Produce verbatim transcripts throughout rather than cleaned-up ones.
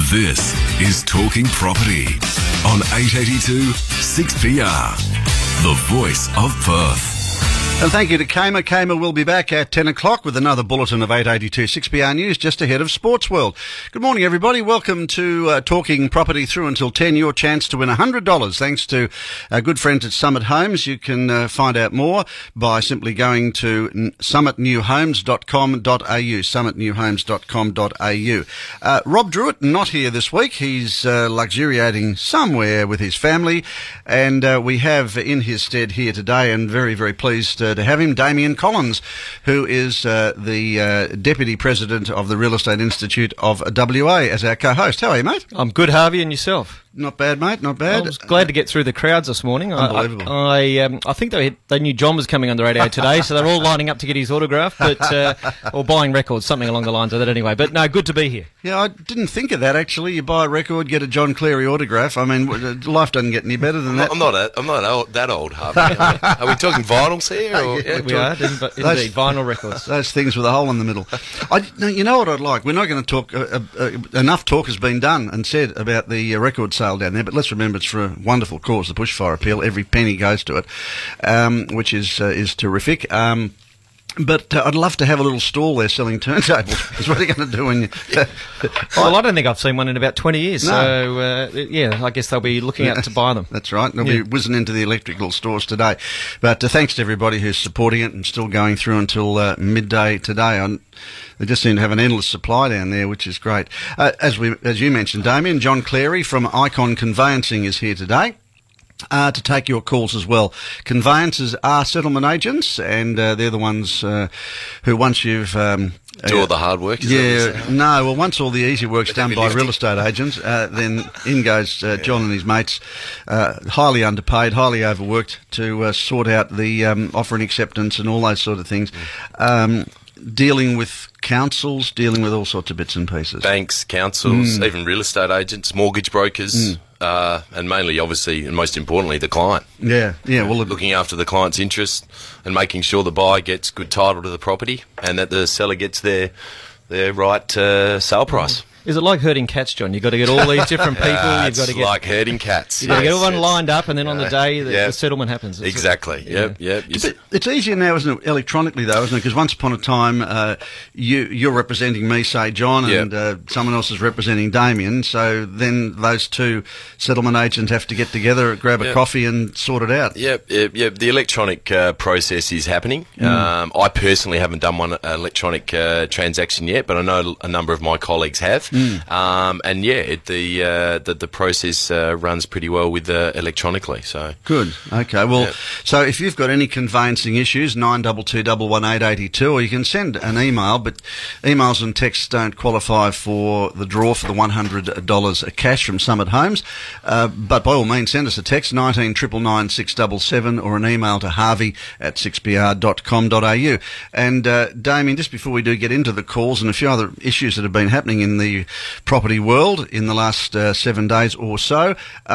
This is Talking Property on eight eighty-two six P R, the voice of Perth. And thank you to Kamer. Kamer will be back at ten o'clock with another bulletin of eight eighty-two six P R News just ahead of Sports World. Good morning, everybody. Welcome to uh, Talking Property through until ten. Your chance to win one hundred dollars thanks to our good friends at Summit Homes. You can uh, find out more by simply going to summit new homes dot com dot a u, summit new homes dot com dot a u. Uh, Rob Druitt, not here this week. He's uh, luxuriating somewhere with his family, and uh, we have in his stead here today, and very, very pleased uh, to have him, Damien Collins, who is uh, the uh, Deputy President of the Real Estate Institute of W A, as our co-host. How are you, mate? I'm good, Harvey, and yourself? Not bad, mate, not bad. I was glad to get through the crowds this morning. Unbelievable. I I, um, I think they, they knew John was coming on the radio today, so they're all lining up to get his autograph, but uh, or buying records, something along the lines of that anyway. But no, good to be here. Yeah, I didn't think of that, actually. You buy a record, get a John Cleary autograph. I mean, life doesn't get any better than that. I'm not a, I'm not old, that old, Harvey. Are we, are we talking vinyls here? Or? Yeah, we are, indeed, those, vinyl records. Those things with a hole in the middle. I, you know what I'd like? We're not going to talk, uh, uh, enough talk has been done and said about the uh, record sale down there, but let's remember it's for a wonderful cause, the bushfire appeal. Every penny goes to it, um, which is uh, is terrific. Um, But uh, I'd love to have a little stall there selling turntables. Because what are you going to do when you... Uh, well, I don't think I've seen one in about twenty years. No. So, uh, yeah, I guess they'll be looking out to buy them. That's right. They'll yeah. be whizzing into the electrical stores today. But uh, thanks to everybody who's supporting it and still going through until uh, midday today. On, they just seem to have an endless supply down there, which is great. Uh, as we, as you mentioned, Damien, John Cleary from Icon Conveyancing is here today. Uh, to take your calls as well. Conveyancers are settlement agents, and uh, they're the ones uh, who, once you've... Um, Do all the hard work? Is yeah, no, well, once all the easy work's done by real estate agents, uh, then in goes uh, John and his mates, uh, highly underpaid, highly overworked, to uh, sort out the um, offer and acceptance and all those sort of things. Um, dealing with councils, dealing with all sorts of bits and pieces. Banks, councils, Mm. even real estate agents, mortgage brokers, Mm. uh, and mainly, obviously, and most importantly, the client. Yeah, yeah. Well, looking after the client's interests and making sure the buyer gets good title to the property and that the seller gets their their right uh, sale price. Is it like herding cats, John? You've got to get all these different people. Uh, You've got to it's get like herding cats. You've got to get Yes, everyone it's- lined up, and then on the day the, yeah. the settlement happens. It's Exactly. yeah. Yep. Yep. You But it's easier now, isn't it, electronically, though, isn't it? Because once upon a time, uh, you, you're representing me, say, John, and Yep. uh, someone else is representing Damien, so then those two settlement agents have to get together, grab a Yep. coffee and sort it out. Yep, yep, yep. The electronic uh, process is happening. Mm. Um, I personally haven't done one uh, electronic uh, transaction yet, but I know a number of my colleagues have. Mm. Um, and yeah, it, the, uh, the the process uh, runs pretty well with uh, electronically. So Good. Okay. Well, Yep. so if you've got any conveyancing issues, nine two two one one eight eight two, or you can send an email, but emails and texts don't qualify for the draw for the one hundred dollars cash from Summit Homes. Uh, but by all means, send us a text, nineteen nine nine six seven seven, or an email to harvey at six p r dot com dot a u. And uh, Damien, just before we do get into the calls and a few other issues that have been happening in the property world in the last uh, seven days or so,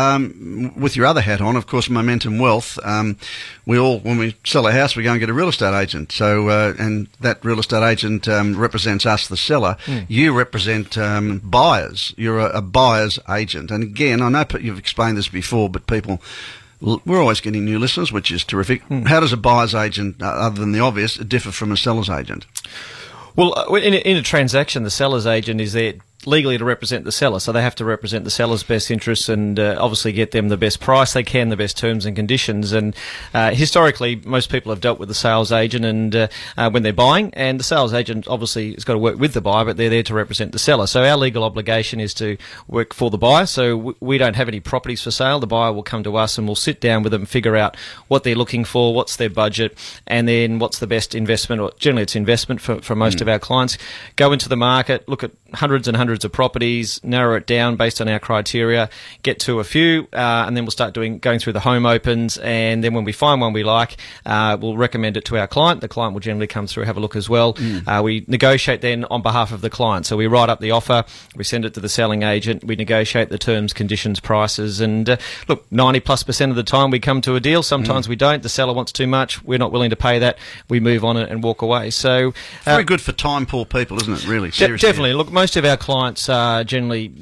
um, with your other hat on, of course, Momentum Wealth, um, we all, when we sell a house, we go and get a real estate agent. So, uh, and that real estate agent um, represents us, the seller. Mm. You represent um, buyers. You're a, a buyer's agent. And again, I know p- you've explained this before, but people... We're always getting new listeners, which is terrific. Mm. How does a buyer's agent, uh, other than the obvious, differ from a seller's agent? Well, uh, in a, in a transaction, the seller's agent is there legally to represent the seller, so they have to represent the seller's best interests and uh, obviously get them the best price they can, the best terms and conditions. And uh, historically, most people have dealt with the sales agent and uh, uh, when they're buying, and the sales agent obviously has got to work with the buyer, but they're there to represent the seller. So our legal obligation is to work for the buyer. So w- we don't have any properties for sale. The buyer will come to us and we'll sit down with them and figure out what they're looking for, what's their budget, and then what's the best investment, or generally it's investment for, for most mm. of our clients. Go into the market, look at hundreds and hundreds of properties, narrow it down based on our criteria, get to a few, uh, and then we'll start doing going through the home opens, and then when we find one we like, uh, we'll recommend it to our client. The client will generally come through, have a look as well. Mm. Uh, we negotiate then on behalf of the client. So we write up the offer, we send it to the selling agent, we negotiate the terms, conditions, prices, and uh, look, ninety plus percent of the time we come to a deal. Sometimes mm. we don't. The seller wants too much. We're not willing to pay that. We move on and walk away. So uh, very good for time poor people, isn't it? Really, de- seriously. definitely. Look, most of our clients are generally, you know,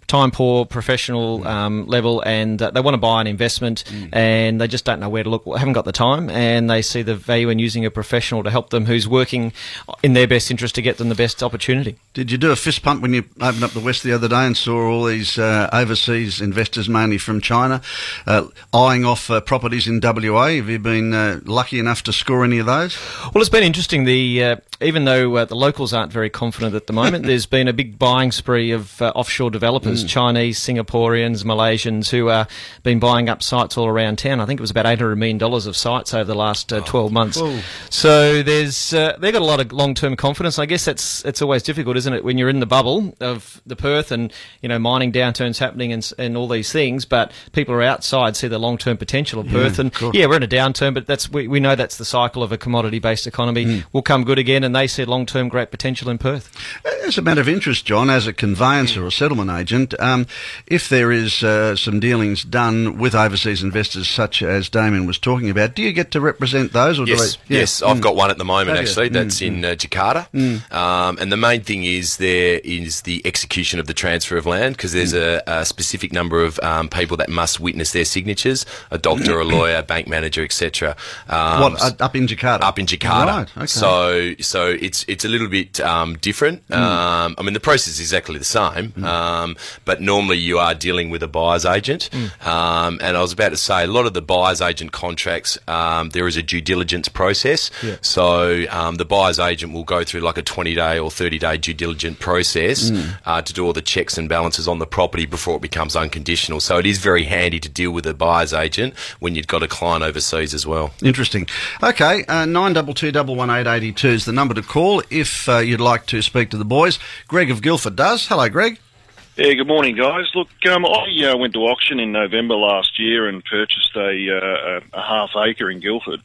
time poor professional um, level, and uh, they want to buy an investment, mm. and they just don't know where to look, haven't got the time, and they see the value in using a professional to help them who's working in their best interest to get them the best opportunity. Did you do a fist pump when you opened up the West the other day and saw all these uh, overseas investors, mainly from China, uh, eyeing off uh, properties in W A? Have you been uh, lucky enough to score any of those? Well, it's been interesting. The uh, even though uh, the locals aren't very confident at the moment, there's been a big buying spree of uh, offshore developers, mm. Chinese, Singaporeans, Malaysians, who have uh, been buying up sites all around town. I think it was about eight hundred million dollars of sites over the last uh, twelve months. Oh. So there's uh, they've got a lot of long-term confidence. I guess that's it's always difficult, isn't it, when you're in the bubble of the Perth and, you know, mining downturns happening and, and all these things, but people are outside see the long-term potential of Perth. Yeah, and of yeah, we're in a downturn, but that's we, we know that's the cycle of a commodity-based economy. Mm. Will come good again, and they see long-term great potential in Perth. As a matter of interest, John, as a conveyancer or settlement agent, um, if there is uh, some dealings done with overseas investors such as Damien was talking about, do you get to represent those? Or yes, do they, yeah. yes. I've mm. got one at the moment, oh, actually. yeah. That's mm. in uh, Jakarta. Mm. Um, and the main thing is there is the execution of the transfer of land, because there's mm. a, a specific number of um, people that must witness their signatures, a doctor, a lawyer, bank manager, et cetera. Um, what, uh, up in Jakarta? Up in Jakarta. Right, okay. So so it's it's a little bit um, different. Mm. Um, I mean, the process is exactly the same, mm. um, but normally you are dealing with a buyer's agent. Mm. Um, and I was about to say, a lot of the buyer's agent contracts, um, there is a due diligence process. Yeah. So um, the buyer's agent will go through like a twenty-day or thirty-day due diligence process mm. uh, to do all the checks and balances on the property before it becomes unconditional. So it is very handy to deal with a buyer's agent when you've got a client overseas as well. Interesting. Okay, uh, nine two two one one eight eight two is the number to call if uh, you'd like to speak to the boys. Greg of Guildford does. Hello, Greg. Yeah, good morning, guys. Look, um, I uh, went to auction in November last year and purchased a, uh, a half acre in Guildford.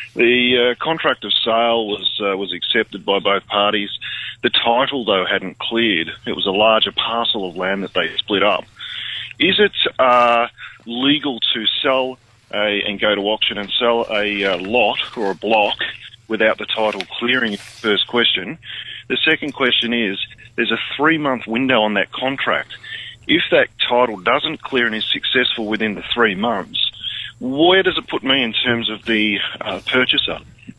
The uh, contract of sale was uh, was accepted by both parties. The title, though, hadn't cleared. It was a larger parcel of land that they split up. Is it uh, legal to sell a, and go to auction and sell a uh, lot or a block without the title clearing? First question. The second question is, there's a three-month window on that contract. If that title doesn't clear and is successful within the three months, where does it put me in terms of the uh, purchaser?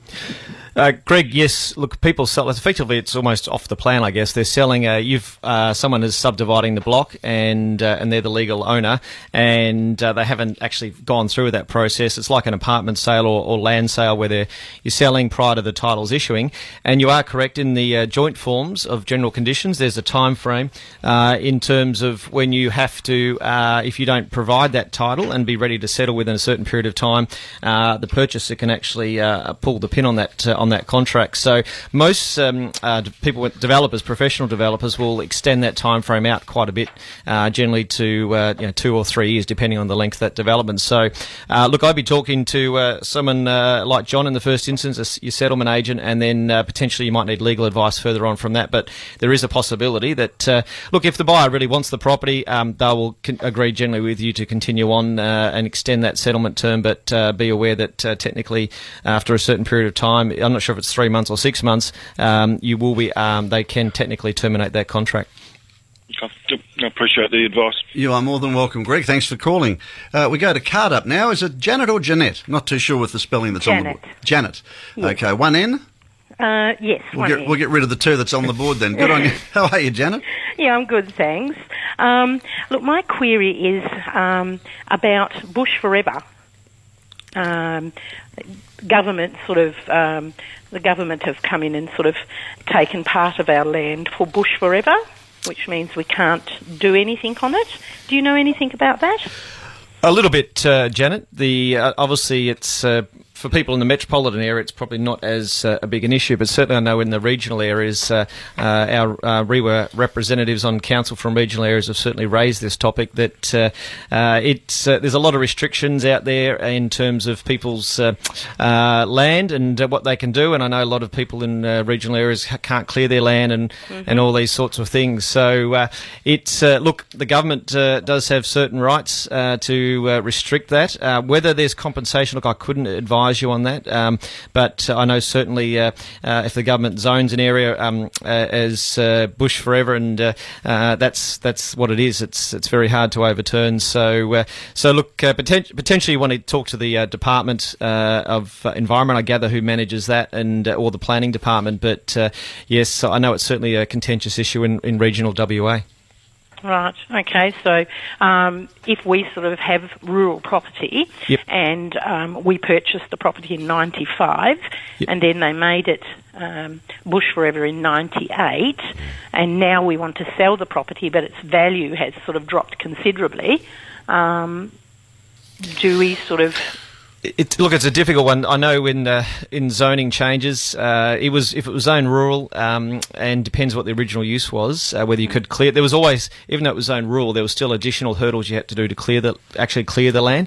Uh, Greg, yes. Look, people sell. Effectively, it's almost off the plan, I guess. They're selling. A, you've uh, someone is subdividing the block, and uh, and they're the legal owner, and uh, they haven't actually gone through that process. It's like an apartment sale or, or land sale where they're you're selling prior to the titles issuing. And you are correct in the uh, joint forms of general conditions. There's a time frame uh, in terms of when you have to, uh, if you don't provide that title and be ready to settle within a certain period of time, uh, the purchaser can actually uh, pull the pin on that. Uh, on that contract. So most um, uh, people, developers, professional developers, will extend that time frame out quite a bit, uh, generally to uh, you know, two or three years, depending on the length of that development. So, uh, look, I'd be talking to uh, someone uh, like John in the first instance, your settlement agent, and then uh, potentially you might need legal advice further on from that. But there is a possibility that, uh, look, if the buyer really wants the property, um, they will con- agree generally with you to continue on uh, and extend that settlement term, but uh, be aware that uh, technically after a certain period of time, I'm not sure if it's three months or six months, um, you will be, um, they can technically terminate that contract. I appreciate the advice. You are more than welcome, Greg. Thanks for calling. Uh, we go to card up now. Is it Janet or Jeanette? Not too sure with the spelling that's Janet. on the board. Janet. Yes. Okay, one N? Uh, yes, we'll one get, N. We'll get rid of the two that's on the board then. Good on you. How are you, Janet? Yeah, I'm good, thanks. Um, look, my query is um, about Bush Forever. Um, government sort of, um, the government have come in and sort of taken part of our land for Bush Forever, which means we can't do anything on it. Do you know anything about that? A little bit, uh, Janet. The uh, obviously it's uh, for people in the metropolitan area, it's probably not as uh, a big an issue, but certainly I know in the regional areas, uh, uh, our uh, REWA representatives on council from regional areas have certainly raised this topic, that uh, uh, it's, uh, there's a lot of restrictions out there in terms of people's uh, uh, land and uh, what they can do, and I know a lot of people in uh, regional areas can't clear their land and, mm-hmm. and all these sorts of things. So uh, it's, uh, look, the government uh, does have certain rights uh, to uh, restrict that. Uh, whether there's compensation, look, I couldn't advise advise you on that. Um, but I know certainly uh, uh, if the government zones an area um, uh, as uh, bush forever, and uh, uh, that's that's what it is. It's it's very hard to overturn. So uh, so look, uh, poten- potentially you want to talk to the uh, Department uh, of Environment, I gather, who manages that, and uh, or the Planning Department. But uh, yes, I know it's certainly a contentious issue in, in regional W A. Right, okay, so um, if we sort of have rural property yep. and um, we purchased the property in ninety-five yep. and then they made it um, bush forever in ninety-eight, and now we want to sell the property but its value has sort of dropped considerably, um, do we sort of... It, look, it's a difficult one. I know in uh, in zoning changes, uh, it was if it was zoned rural, um, and depends what the original use was, uh, whether you could clear. There was always, even though it was zoned rural, there was still additional hurdles you had to do to clear the actually clear the land,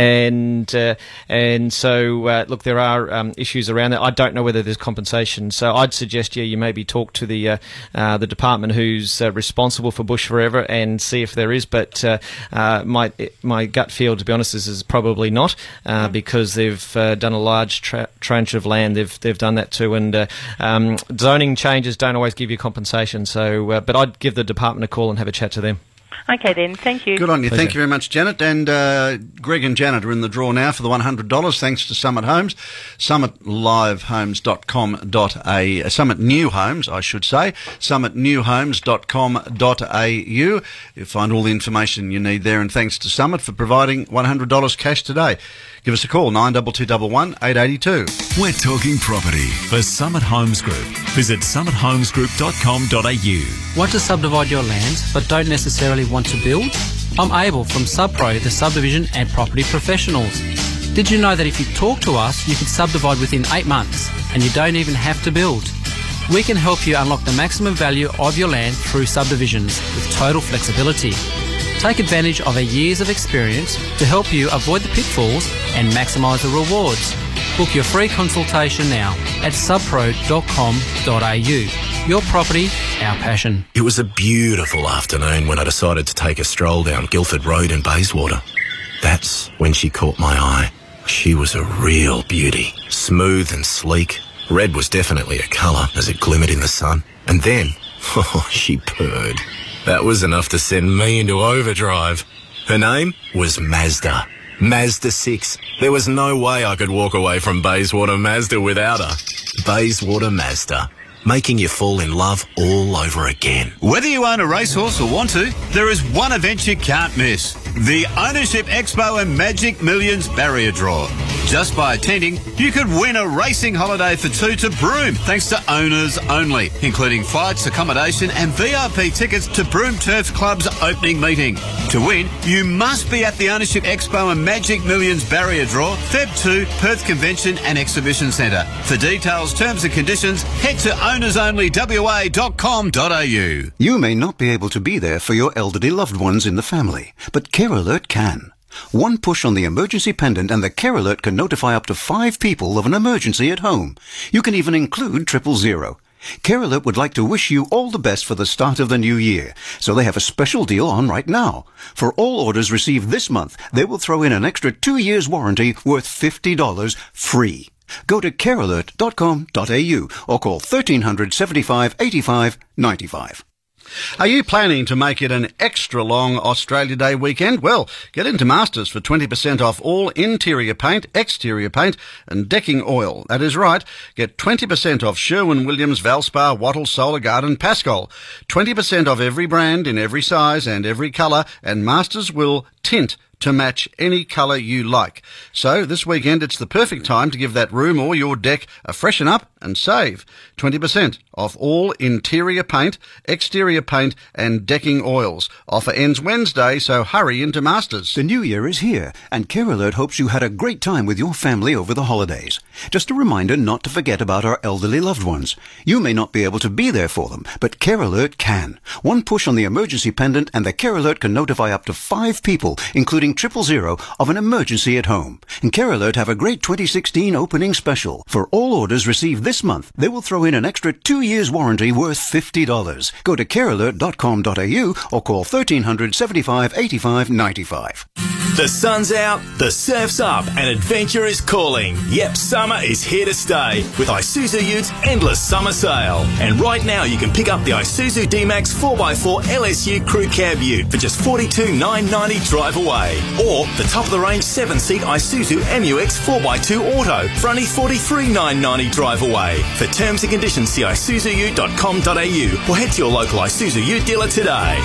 and uh, and so uh, look, there are um, issues around that. I don't know whether there's compensation, so I'd suggest yeah, you maybe talk to the uh, uh, the department who's uh, responsible for bush forever and see if there is. But uh, uh, my my gut feel, to be honest, is, is probably not. Uh, because they've uh, done a large tra- tranche of land, they've they've done that too, and uh, um, zoning changes don't always give you compensation. So, uh, but I'd give the department a call and have a chat to them. Okay then, thank you. Good on you. Pleasure. Thank you very much, Janet. And uh, Greg and Janet are in the draw now for the one hundred dollars, thanks to Summit Homes, summit live homes dot com dot a u, Summit New Homes, I should say, summit new homes dot com dot a u. You'll find all the information you need there, and thanks to Summit for providing one hundred dollars cash today. Give us a call, nine two two one one, eight eight two. We're talking property for Summit Homes Group. Visit summit homes group dot com dot a u. Want to subdivide your lands but don't necessarily want to build? I'm Abel from SubPro, the subdivision and property professionals. Did you know that if you talk to us, you can subdivide within eight months and you don't even have to build? We can help you unlock the maximum value of your land through subdivisions with total flexibility. Take advantage of our years of experience to help you avoid the pitfalls and maximise the rewards. Book your free consultation now at subpro dot com dot a u. Your property, our passion. It was a beautiful afternoon when I decided to take a stroll down Guildford Road in Bayswater. That's when she caught my eye. She was a real beauty, smooth and sleek. Red was definitely a colour as it glimmered in the sun. And then, oh, she purred. That was enough to send me into overdrive. Her name was Mazda. Mazda six. There was no way I could walk away from Bayswater Mazda without her. Bayswater Mazda. Making you fall in love all over again. Whether you own a racehorse or want to, there is one event you can't miss. The Ownership Expo and Magic Millions Barrier Draw. Just by attending, you could win a racing holiday for two to Broome, thanks to owners only, including flights, accommodation and V I P tickets to Broome Turf Club's opening meeting. To win, you must be at the Ownership Expo and Magic Millions Barrier Draw, February second, Perth Convention and Exhibition Centre. For details, terms and conditions, head to owners only w a dot com dot a u. You may not be able to be there for your elderly loved ones in the family, but Care Alert can. One push on the emergency pendant and the Care Alert can notify up to five people of an emergency at home. You can even include triple zero. Care Alert would like to wish you all the best for the start of the new year, so they have a special deal on right now. For all orders received this month, they will throw in an extra two years warranty worth fifty dollars free. Go to care alert dot com dot a u or call thirteen hundred seventy-five eighty-five ninety-five. Are you planning to make it an extra long Australia Day weekend? Well, get into Masters for twenty percent off all interior paint, exterior paint and decking oil. That is right. Get twenty percent off Sherwin-Williams, Valspar, Wattle, Solar Garden, Pascal. twenty percent off every brand in every size and every colour, and Masters will tint to match any colour you like. So this weekend it's the perfect time to give that room or your deck a freshen up and save. twenty percent off all interior paint, exterior paint and decking oils. Offer ends Wednesday, so hurry into Masters. The new year is here, and Care Alert hopes you had a great time with your family over the holidays. Just a reminder not to forget about our elderly loved ones. You may not be able to be there for them, but Care Alert can. One push on the emergency pendant and the Care Alert can notify up to five people, including triple zero, of an emergency at home. And Care Alert have a great twenty sixteen opening special. For all orders received this month, they will throw in an extra two years warranty worth fifty dollars. Go to care alert dot com dot a u or call thirteen hundred seventy-five eighty-five ninety-five. The sun's out, the surf's up, and adventure is calling. Yep, summer is here to stay with Isuzu Utes' endless summer sale. And right now you can pick up the Isuzu D-Max four by four L S U Crew Cab Ute for just forty-two thousand nine hundred ninety drive away. Or the top-of-the-range seven-seat Isuzu M U X four by two Auto for only forty-three thousand nine hundred ninety drive away. For terms and conditions, see isuzu ute dot com dot a u or head to your local Isuzu Ute dealer today.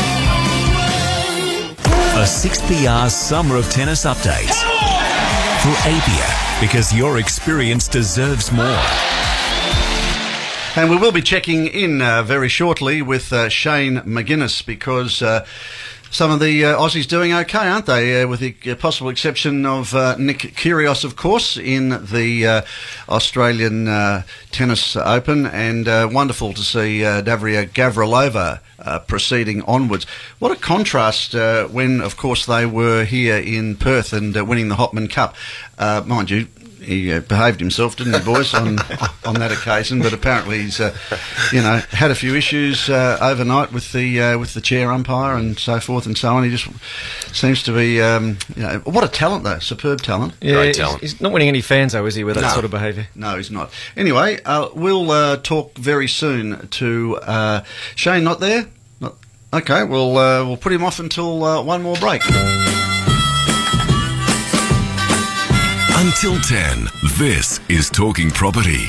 A six P R Summer of Tennis update for Apia, because your experience deserves more. And we will be checking in uh, very shortly with uh, Shane McGuinness, because uh, some of the uh, Aussies doing okay, aren't they? Uh, with the uh, possible exception of uh, Nick Kyrgios, of course, in the uh, Australian uh, Tennis Open, and uh, wonderful to see uh, Daria Gavrilova uh, proceeding onwards. What a contrast uh, when, of course, they were here in Perth and uh, winning the Hopman Cup. Uh, mind you, he uh, behaved himself, didn't he, boys, on on that occasion? But apparently he's, uh, you know, had a few issues uh, overnight with the uh, with the chair umpire and so forth and so on. He just seems to be, um, you know, what a talent though, superb talent. Yeah, Great he's, talent. he's not winning any fans though, is he, with that No. sort of behaviour? No, he's not. Anyway, uh, we'll uh, talk very soon to uh, Shane. Not there? Not, okay, we'll uh, we'll put him off until uh, one more break. Until ten, this is Talking Property.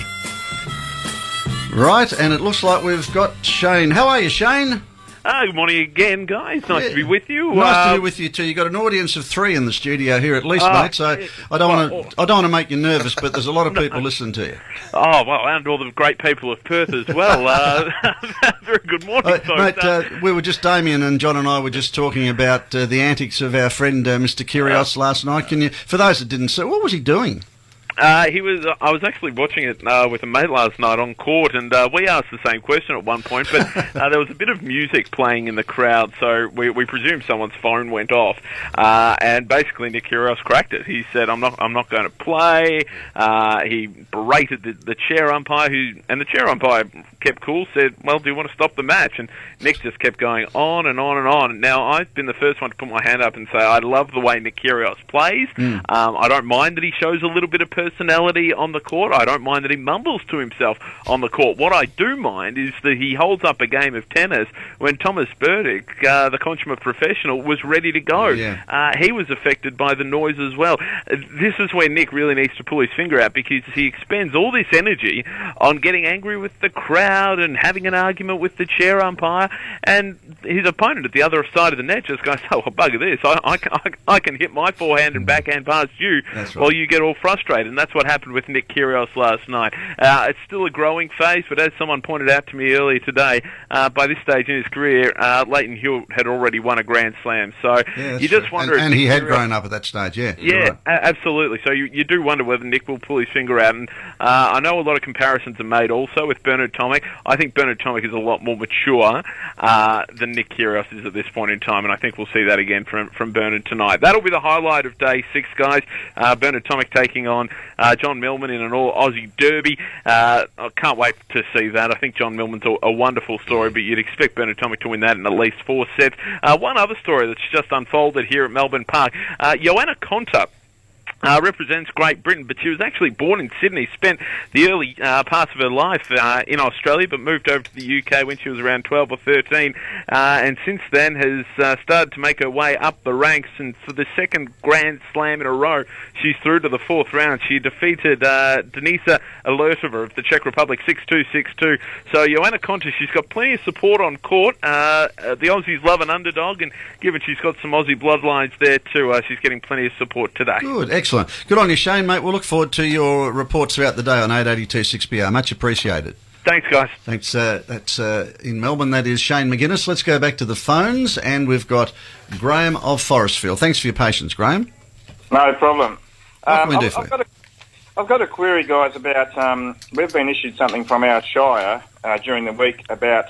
Right, and it looks like we've got Shane. How are you, Shane? Ah, good morning again, guys. Nice Yeah. to be with you. Nice Uh, to be with you too. You've got an audience of three in the studio here at least, Uh, mate. So I don't well, want to. I don't want to make you nervous, but there's a lot of people listening to you. Oh, well, and all the great people of Perth as well. Uh, very good morning, Uh, folks. mate, uh, we were just Damien and John and I were just talking about uh, the antics of our friend uh, Mister Kyrgios last night. Can you, for those that didn't see, what was he doing? Uh, he was. I was actually watching it uh, with a mate last night on court, and uh, we asked the same question at one point. But uh, there was a bit of music playing in the crowd, so we, we presumed someone's phone went off. Uh, and basically, Nick Kyrgios cracked it. He said, "I'm not. I'm not going to play." Uh, he berated the, the chair umpire, who and the chair umpire kept cool. Said, "Well, do you want to stop the match?" And Nick just kept going on and on and on. Now, I've been the first one to put my hand up and say I love the way Nick Kyrgios plays. Mm. Um, I don't mind that he shows a little bit of personality on the court. I don't mind that he mumbles to himself on the court. What I do mind is that he holds up a game of tennis when Thomas Berdych, uh, the consummate professional, was ready to go. Yeah. Uh, he was affected by the noise as well. Uh, This is where Nick really needs to pull his finger out, because he expends all this energy on getting angry with the crowd and having an argument with the chair umpire, and his opponent at the other side of the net just goes, "Oh, well, bugger this. I, I, can- I, I can hit my forehand and backhand past you That's right. while you get all frustrated." And that's what happened with Nick Kyrgios last night. Uh, it's still a growing phase, but as someone pointed out to me earlier today, uh, by this stage in his career, uh, Leighton Hewitt had already won a Grand Slam. So Yeah, that's you just true. wonder... And, if and he Nick had Kyrgios- grown up at that stage. Yeah. you're yeah, right. a- absolutely. So you, you do wonder whether Nick will pull his finger out. And uh, I know a lot of comparisons are made also with Bernard Tomic. I think Bernard Tomic is a lot more mature uh, than Nick Kyrgios is at this point in time, and I think we'll see that again from from Bernard tonight. That'll be the highlight of day six, guys. Uh, Bernard Tomic taking on uh, John Millman in an all-Aussie derby. Uh, I can't wait to see that. I think John Millman's a, a wonderful story, but you'd expect Bernard Tomic to win that in at least four sets. Uh, one other story that's just unfolded here at Melbourne Park. Uh, Joanna Konta Uh, represents Great Britain, but she was actually born in Sydney, spent the early uh, parts of her life uh, in Australia, but moved over to the U K when she was around twelve or thirteen, uh, and since then has uh, started to make her way up the ranks, and for the second Grand Slam in a row, she's through to the fourth round. She defeated uh, Denisa Alertova of the Czech Republic six two, six two. So Joanna Konta, she's got plenty of support on court. Uh, uh, the Aussies love an underdog, and given she's got some Aussie bloodlines there too, uh, she's getting plenty of support today. Good, excellent. Good on you, Shane, mate. We'll look forward to your reports throughout the day on eight eighty-two six B R. Much appreciated. Thanks, guys. Thanks. Uh, that's uh, in Melbourne. That is Shane McGuinness. Let's go back to the phones, and we've got Graham of Forestfield. Thanks for your patience, Graham. No problem. What can Um, we do I've, for I've you? got a, I've got a query, guys, about um, we've been issued something from our shire uh, during the week about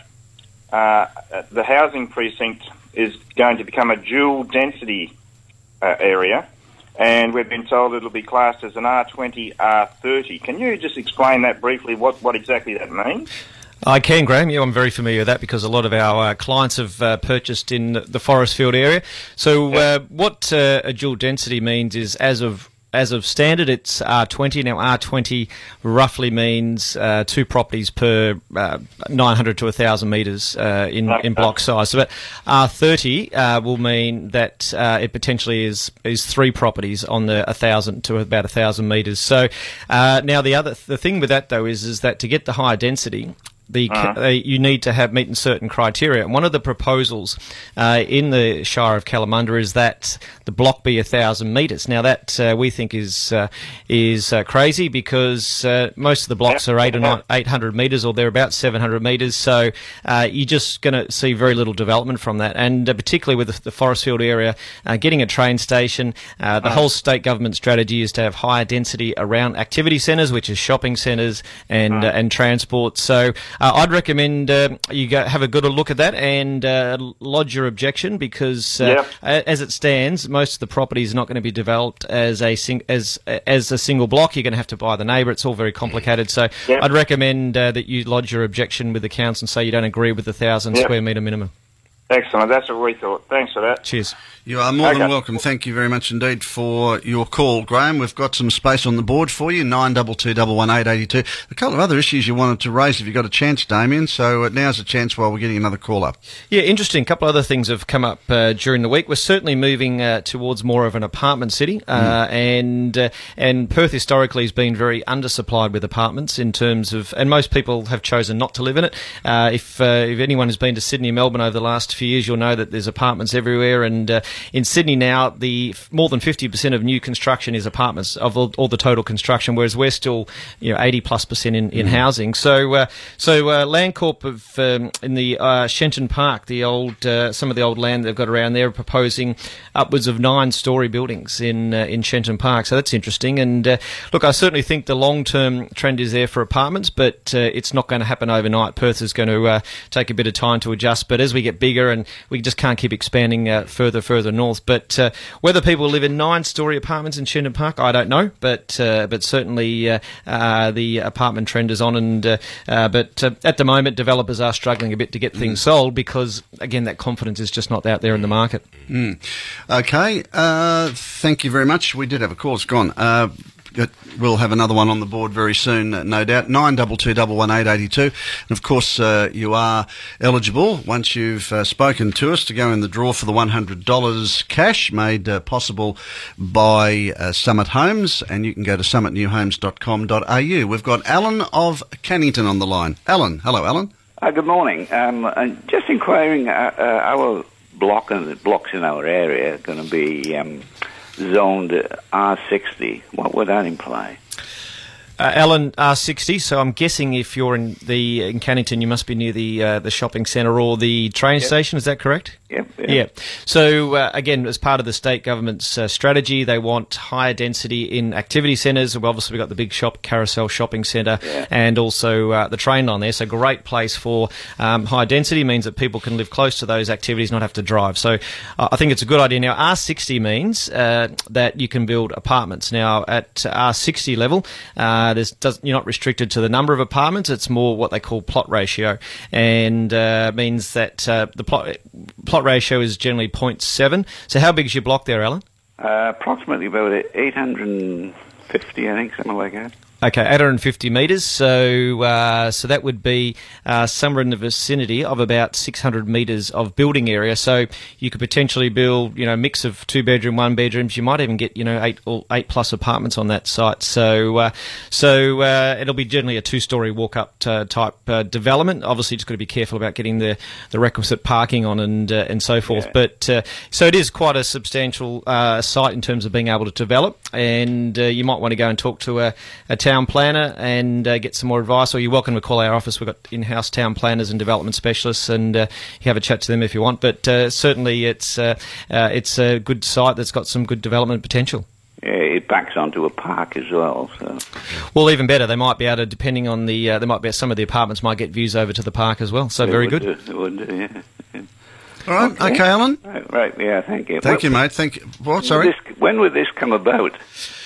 uh, the housing precinct is going to become a dual density uh, area, and we've been told it'll be classed as an R twenty, R thirty. Can you just explain that briefly, what, what exactly that means? I can, Graham. Yeah, I'm very familiar with that because a lot of our uh, clients have uh, purchased in the Forestfield area. So uh, what uh, a dual density means is as of As of standard, it's R twenty. Now, R twenty roughly means uh, two properties per uh, nine hundred to one thousand metres uh, in, Okay. in block size. So, but R thirty uh, will mean that uh, it potentially is is three properties on the one thousand to about one thousand metres. So, uh, now the other the thing with that though is is that to get the higher density, The, Uh-huh. uh, you need to have meeting certain criteria. And one of the proposals uh, in the Shire of Kalamunda is that the block be a thousand metres. Now that uh, we think is uh, is uh, crazy because uh, most of the blocks are eight or nine, eight hundred metres or they're about seven hundred metres. So uh, you're just going to see very little development from that. And uh, particularly with the, the Forestfield area, uh, getting a train station, uh, the Uh-huh. whole state government strategy is to have higher density around activity centres, which is shopping centres and Uh-huh. uh, and transport. So uh, I'd recommend uh, you go have a good look at that and uh, lodge your objection because, uh, Yep. a- as it stands, most of the property is not going to be developed as a sing- as as a single block. You're going to have to buy the neighbour. It's all very complicated. So Yep. I'd recommend uh, that you lodge your objection with the council and say you don't agree with the thousand Yep. square metre minimum. Excellent. That's what we thought. Thanks for that. Cheers. You are more than Okay. welcome. Thank you very much indeed for your call, Graham. We've got some space on the board for you, nine two two, one one eight, eight two. A couple of other issues you wanted to raise if you got a chance, Damien, so uh, now's a chance while we're getting another call up. Yeah, interesting. A couple of other things have come up uh, during the week. We're certainly moving uh, towards more of an apartment city, uh, and uh, and Perth historically has been very undersupplied with apartments in terms of, and most people have chosen not to live in it. Uh, if uh, if anyone has been to Sydney and Melbourne over the last few years, you'll know that there's apartments everywhere, and uh, in Sydney now, the more than fifty percent of new construction is apartments of all, all the total construction, whereas we're still, you know, eighty plus percent in, in Mm. housing. So, uh, so uh, Landcorp of um, in the uh, Shenton Park, the old uh, some of the old land they've got around there, are proposing upwards of nine-storey buildings in uh, in Shenton Park. So that's interesting. And uh, look, I certainly think the long-term trend is there for apartments, but uh, it's not going to happen overnight. Perth is going to uh, take a bit of time to adjust. But as we get bigger, and we just can't keep expanding uh, further, further north. But uh, whether people live in nine-storey apartments in Shenton Park, I don't know. But uh, but certainly uh, uh, the apartment trend is on. And uh, uh, but uh, at the moment, developers are struggling a bit to get things sold because, again, that confidence is just not out there in the market. Mm. Okay, uh, thank you very much. We did have a call, it's gone. Uh, but we'll have another one on the board very soon, uh, no doubt. nine two two, one one eight, eight two. And of course, uh, you are eligible once you've uh, spoken to us to go in the draw for the one hundred dollars cash made uh, possible by uh, Summit Homes. And you can go to summit new homes dot com dot a u. We've got Alan of Cannington on the line. Alan, hello, Alan. Uh, good morning. Um, uh, just inquiring, uh, uh, our block and the blocks in our area are going to be um, zoned R sixty. What would that imply? Uh, Alan, R sixty, so I'm guessing if you're in the in Cannington, you must be near the uh, the shopping centre or the train Yep. station, is that correct? Yep. Yeah. So, uh, again, as part of the state government's uh, strategy, they want higher density in activity centres. Well, obviously, we've got the big shop, Carousel Shopping Centre, Yeah. and also uh, the train line there. So, great place for um, high density means that people can live close to those activities, not have to drive. So, uh, I think it's a good idea. Now, R sixty means uh, that you can build apartments. Now, at R sixty level, uh, there's, does, you're not restricted to the number of apartments. It's more what they call plot ratio, and uh, means that uh, the plot plot ratio is generally zero point seven. So how big is your block there, Alan? Uh, approximately about eight hundred fifty, I think, something like that. Okay, eight hundred fifty metres, so uh, so that would be uh, somewhere in the vicinity of about six hundred metres of building area. So you could potentially build, you know, a mix of two bedroom, one bedrooms. You might even get, you know, eight or eight plus apartments on that site. So uh, so uh, it'll be generally a two story walk up uh, type uh, development. Obviously, just got to be careful about getting the, the requisite parking on and uh, and so forth. Yeah. But uh, so it is quite a substantial uh, site in terms of being able to develop, and uh, you might want to go and talk to a, a town planner and uh, get some more advice, or you're welcome to call our office. We've got in-house town planners and development specialists, and uh, you have a chat to them if you want. But uh, certainly it's uh, uh, it's a good site that's got some good development potential. Yeah, it backs onto a park as well. So. Well, even better, they might be able to, depending on the, uh, they might be some of the apartments might get views over to the park as well. So It very would good. do, it would do, yeah. yeah. All right, okay, okay Alan. Right, right, yeah, thank you. Thank Well, you, mate. Thank you. What, when sorry? would this- when would this come about?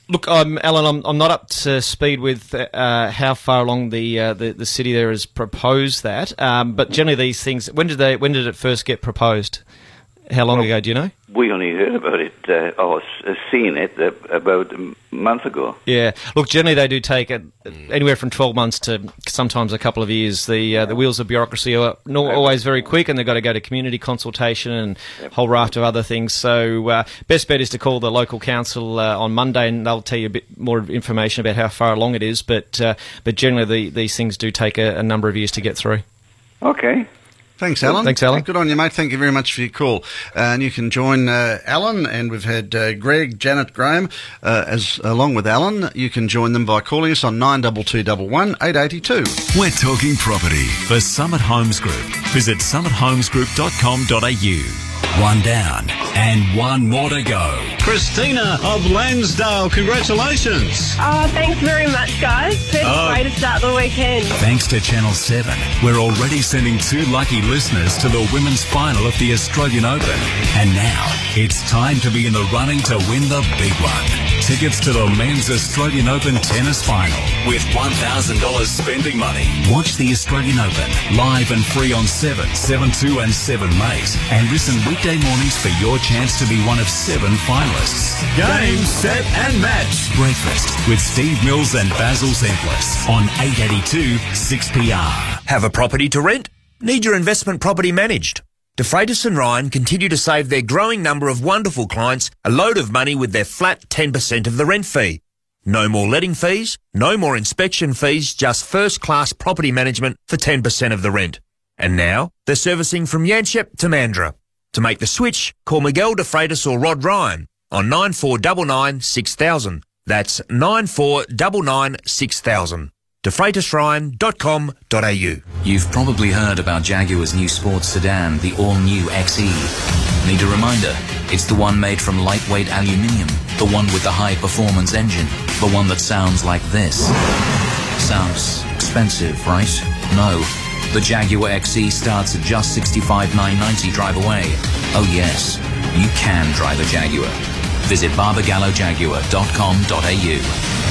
Look, um, Alan, I'm, I'm not up to speed with uh, how far along the, uh, the the city there has proposed that, um, but generally these things. When did they? When did it first get proposed? How long well, ago? Do you know? We only heard about it, uh, or s- seen it uh, about a month ago. Yeah. Look, generally they do take a, anywhere from twelve months to sometimes a couple of years. The uh, the wheels of bureaucracy are not always very quick, and they've got to go to community consultation and a whole raft of other things. So uh, best bet is to call the local council uh, on Monday, and they'll tell you a bit more information about how far along it is. But uh, but generally the, these things do take a, a number of years to get through. Okay. Thanks, Alan. Thanks, Alan. Good on you, mate. Thank you very much for your call. Uh, and you can join uh, Alan, and we've had uh, Greg, Janet, Graham, uh, as along with Alan. You can join them by calling us on nine two two one one, eight eight two. We're talking property for Summit Homes Group. Visit summit homes group dot com dot a u. One down and one more to go. Christina of Lansdale, congratulations. Oh, thanks very much, guys. Best Oh. way to start the weekend. Thanks to Channel seven, we're already sending two lucky listeners to the women's final of the Australian Open. And now it's time to be in the running to win the big one. Tickets to the men's Australian Open tennis final with one thousand dollars spending money. Watch the Australian Open live and free on seven, seven two and seven Mate. And listen weekday mornings for your chance to be one of seven finalists. Game, set and match. Breakfast with Steve Mills and Basil Zemplis on eight eighty-two six P R. Have a property to rent? Need your investment property managed? De Freitas and Ryan continue to save their growing number of wonderful clients a load of money with their flat ten percent of the rent fee. No more letting fees, no more inspection fees, just first-class property management for ten percent of the rent. And now, they're servicing from Yanchep to Mandurah. To make the switch, call Miguel De Freitas or Rod Ryan on nine four nine nine six thousand. That's nine four nine nine six thousand. de freitas ryan dot com dot a u. You've probably heard about Jaguar's new sports sedan, the all-new X E. Need a reminder? It's the one made from lightweight aluminium, the one with the high-performance engine, the one that sounds like this. Sounds expensive, right? No. The Jaguar X E starts at just sixty-five thousand nine hundred ninety drive away. Oh yes, you can drive a Jaguar. Visit barbagallo jaguar dot com dot a u.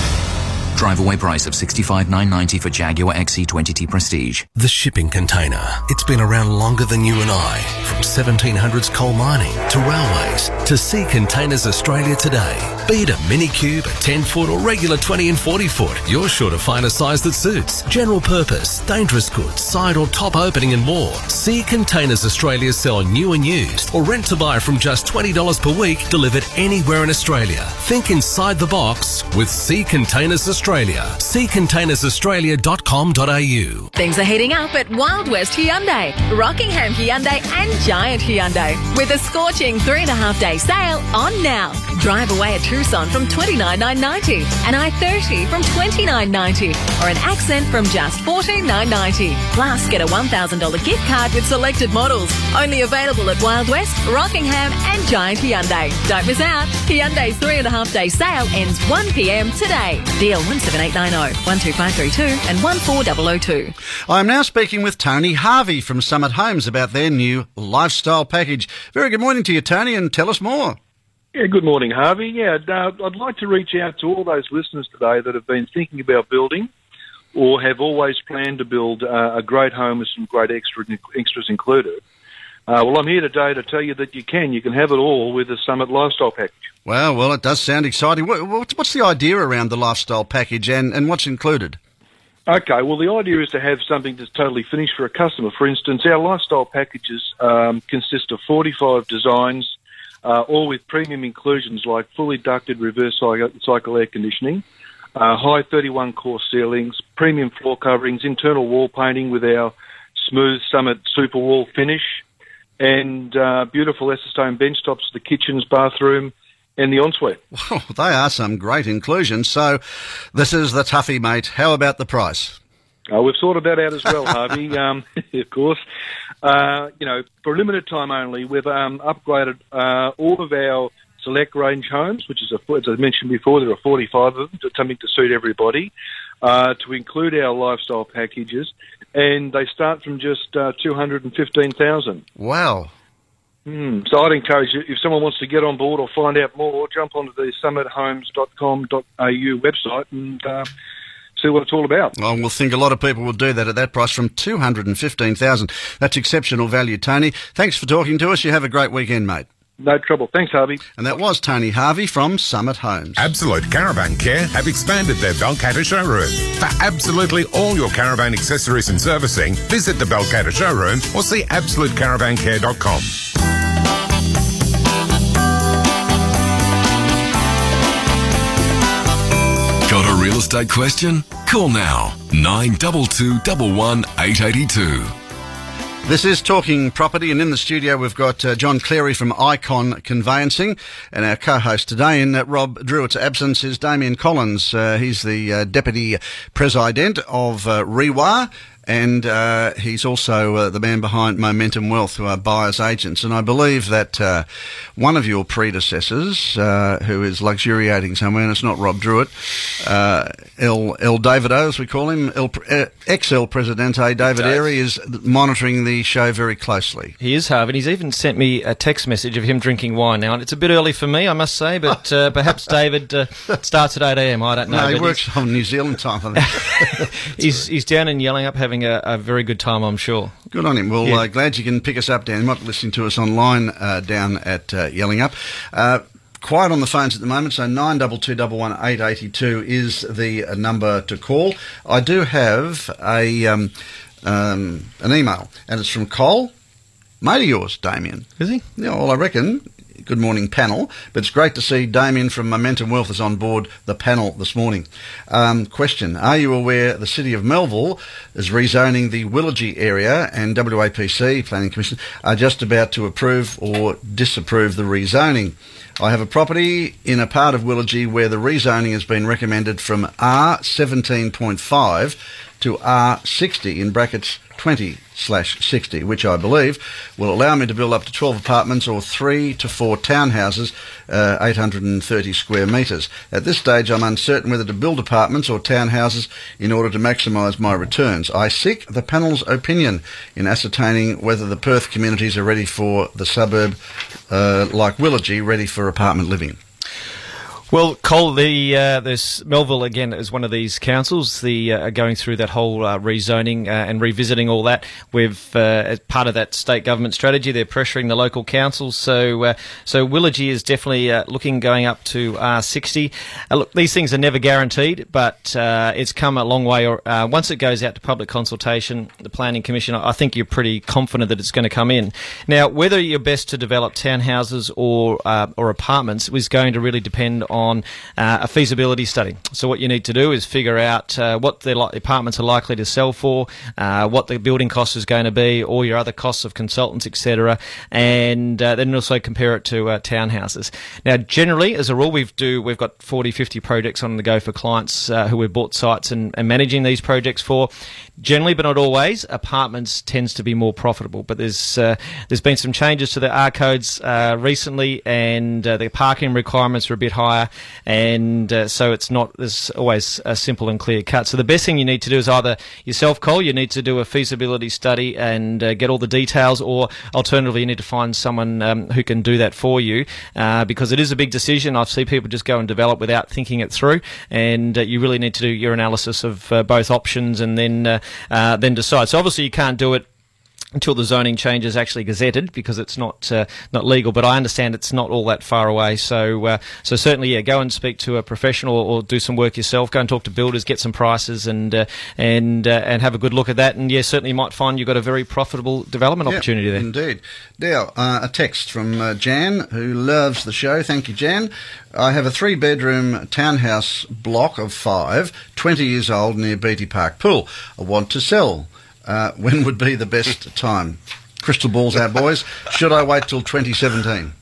Drive away price of sixty-five thousand nine hundred ninety for Jaguar X E twenty T Prestige. The shipping container. It's been around longer than you and I. From seventeen hundreds coal mining to railways to Sea Containers Australia today. Be it a mini cube, a ten foot or regular twenty and forty foot, you're sure to find a size that suits. General purpose, dangerous goods, side or top opening and more. Sea Containers Australia sell new and used or rent to buy from just twenty dollars per week, delivered anywhere in Australia. Think inside the box with Sea Containers Australia. sea containers australia dot com dot a u. Things are heating up at Wild West Hyundai, Rockingham Hyundai and Giant Hyundai with a scorching three and a half day sale on now. Drive away a Tucson from twenty-nine thousand nine hundred ninety, an I thirty from twenty-nine thousand nine hundred ninety, or an Accent from just fourteen thousand nine hundred ninety. Plus, get a one thousand dollars gift card with selected models. Only available at Wild West, Rockingham and Giant Hyundai. Don't miss out. Hyundai's three and a half day sale ends one p m today. Deal one seven eight nine zero, one two five three two and one four zero zero two. I'm now speaking with Tony Harvey from Summit Homes about their new lifestyle package. Very good morning to you, Tony, and tell us more. Yeah, good morning, Harvey. Yeah, uh, I'd like to reach out to all those listeners today that have been thinking about building or have always planned to build uh, a great home with some great extra, extras included. Uh, well, I'm here today to tell you that you can. You can have it all with the Summit Lifestyle Package. Well, well, it does sound exciting. What, what's the idea around the lifestyle package and, and what's included? Okay, well, the idea is to have something that's totally finished for a customer. For instance, our lifestyle packages um, consist of forty-five designs, uh, all with premium inclusions like fully ducted reverse cycle air conditioning, uh, high thirty-one core ceilings, premium floor coverings, internal wall painting with our smooth Summit super wall finish, and uh, beautiful Estestone bench tops for the kitchens, bathroom, and the ensuite. Well, they are some great inclusions. So this is the toughie, mate. How about the price? Uh, we've sorted that out as well, Harvey, um, of course. Uh, you know, for a limited time only, we've um, upgraded uh, all of our select range homes, which is, a, as I mentioned before, there are forty-five of them, to something to suit everybody, uh, to include our lifestyle packages, and they start from just uh, two hundred fifteen thousand dollars. Wow. Mm, so I'd encourage you, if someone wants to get on board or find out more, jump onto the summit homes dot com dot a u website and uh, see what it's all about. Well, we'll think a lot of people will do that at that price from two hundred fifteen thousand dollars. That's exceptional value, Tony. Thanks for talking to us. You have a great weekend, mate. No trouble. Thanks, Harvey. And that was Tony Harvey from Summit Homes. Absolute Caravan Care have expanded their Balcatta showroom. For absolutely all your caravan accessories and servicing, visit the Balcatta showroom or see absolute caravan care dot com. Got a real estate question? Call now. nine two two one one eight eight two. This is Talking Property, and in the studio we've got uh, John Cleary from Icon Conveyancing, and our co-host today in uh, Rob Druitt's absence is Damien Collins. Uh, he's the uh, Deputy President of uh, R E W A, and uh, he's also uh, the man behind Momentum Wealth, who are buyers agents. And I believe that uh, one of your predecessors, uh, who is luxuriating somewhere, and it's not Rob Druitt, uh, El, El Davido, as we call him, El, uh, ex-El Presidente David Airy, is monitoring the show very closely. He is, Harvey. He's even sent me a text message of him drinking wine now, and it's a bit early for me, I must say, but uh, perhaps David uh, starts at eight a m, I don't know. No, he works on New Zealand time, I think. he's, he's down in Yelling Up having a, a very good time, I'm sure. Good on him. Well, Yeah. uh, glad you can pick us up, Dan. You might be listening to us online uh, down at uh, Yelling Up. Uh, quiet on the phones at the moment, so nine two two one one eight eight two is the uh, number to call. I do have a um, um, an email, and it's from Cole, mate of yours, Damien. Is he? Yeah, well, I reckon. Good morning, panel. But it's great to see Damien from Momentum Wealth is on board the panel this morning. Um, question, are you aware the City of Melville is rezoning the Willagee area, and W A P C, Planning Commission, are just about to approve or disapprove the rezoning? I have a property in a part of Willagee where the rezoning has been recommended from R seventeen point five to R sixty, in brackets twenty slash sixty, which I believe will allow me to build up to twelve apartments or three to four townhouses, uh, eight hundred thirty square metres. At this stage, I'm uncertain whether to build apartments or townhouses in order to maximise my returns. I seek the panel's opinion in ascertaining whether the Perth communities are ready for the suburb, uh, like Willagee, ready for apartment living. Well, Cole, the uh, there's Melville again is one of these councils. The uh, going through that whole uh, rezoning uh, and revisiting all that. We've uh, as part of that state government strategy, they're pressuring the local councils. So, uh, so Willagee is definitely uh, looking going up to R sixty. Uh, look, these things are never guaranteed, but uh, it's come a long way. Uh, once it goes out to public consultation, the Planning Commission, I think you're pretty confident that it's going to come in. Now, whether you're best to develop townhouses or uh, or apartments is going to really depend on on uh, a feasibility study. So what you need to do is figure out uh, what the li- apartments are likely to sell for, uh, what the building cost is going to be, all your other costs of consultants, et cetera, and uh, then also compare it to uh, townhouses. Now, generally, as a rule, we've do we've got forty, fifty projects on the go for clients uh, who we've bought sites and, and managing these projects for. Generally, but not always, apartments tends to be more profitable. But there's uh, there's been some changes to the R codes uh, recently, and uh, the parking requirements are a bit higher. And uh, so it's not as always a simple and clear cut. So the best thing you need to do is either yourself, Cole, you need to do a feasibility study and uh, get all the details, or alternatively you need to find someone um, who can do that for you, uh, because it is a big decision. I've seen people just go and develop without thinking it through, and uh, you really need to do your analysis of uh, both options and then uh, uh, then decide. So obviously you can't do it until the zoning change is actually gazetted, because it's not uh, not legal. But I understand it's not all that far away. So uh, so certainly, yeah, go and speak to a professional or do some work yourself. Go and talk to builders, get some prices, and uh, and uh, and have a good look at that. And yeah, certainly you might find you've got a very profitable development Yep, opportunity there. Indeed. Now, uh, a text from uh, Jan, who loves the show. Thank you, Jan. I have a three-bedroom townhouse block of five, twenty years old, near Beatty Park Pool. I want to sell. Uh, when would be the best time? Crystal balls out, boys. Should I wait till twenty seventeen?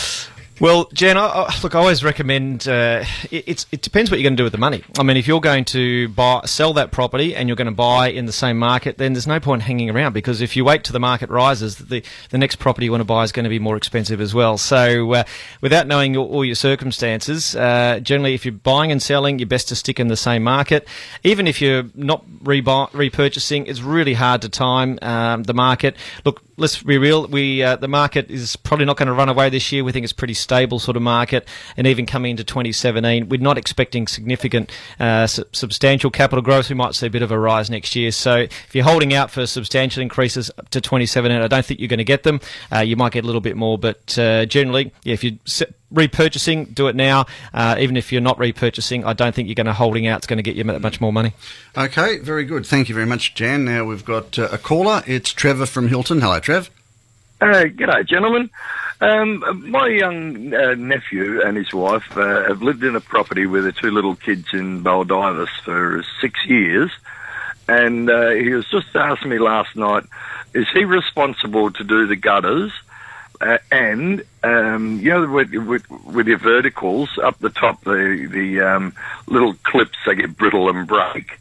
Well, Jen, I, I, look, I always recommend, uh, it, it's, it depends what you're going to do with the money. I mean, if you're going to buy, sell that property and you're going to buy in the same market, then there's no point hanging around, because if you wait till the market rises, the, the next property you want to buy is going to be more expensive as well. So uh, without knowing all, all your circumstances, uh, generally if you're buying and selling, you're best to stick in the same market. Even if you're not rebuy, repurchasing, it's really hard to time um, the market. Look, let's be real. We uh, the market is probably not going to run away this year. We think it's a pretty stable sort of market, and even coming into twenty seventeen, we're not expecting significant, uh, su- substantial capital growth. We might see a bit of a rise next year. So if you're holding out for substantial increases up to twenty seventeen, I don't think you're going to get them. Uh, you might get a little bit more, but uh, generally, yeah, if you set repurchasing, do it now. Uh, even if you're not repurchasing, I don't think you're going to holding out. It's going to get you that much more money. Okay, very good. Thank you very much, Jan. Now we've got uh, a caller. It's Trevor from Hilton. Hello, Trev. Uh, g'day, gentlemen. Um, my young uh, nephew and his wife uh, have lived in a property with their two little kids in Baldivis for six years, and uh, he was just asking me last night, is he responsible to do the gutters? Uh, and, um, you know, with, with, with your verticals, up the top, the, the um, little clips, they get brittle and break.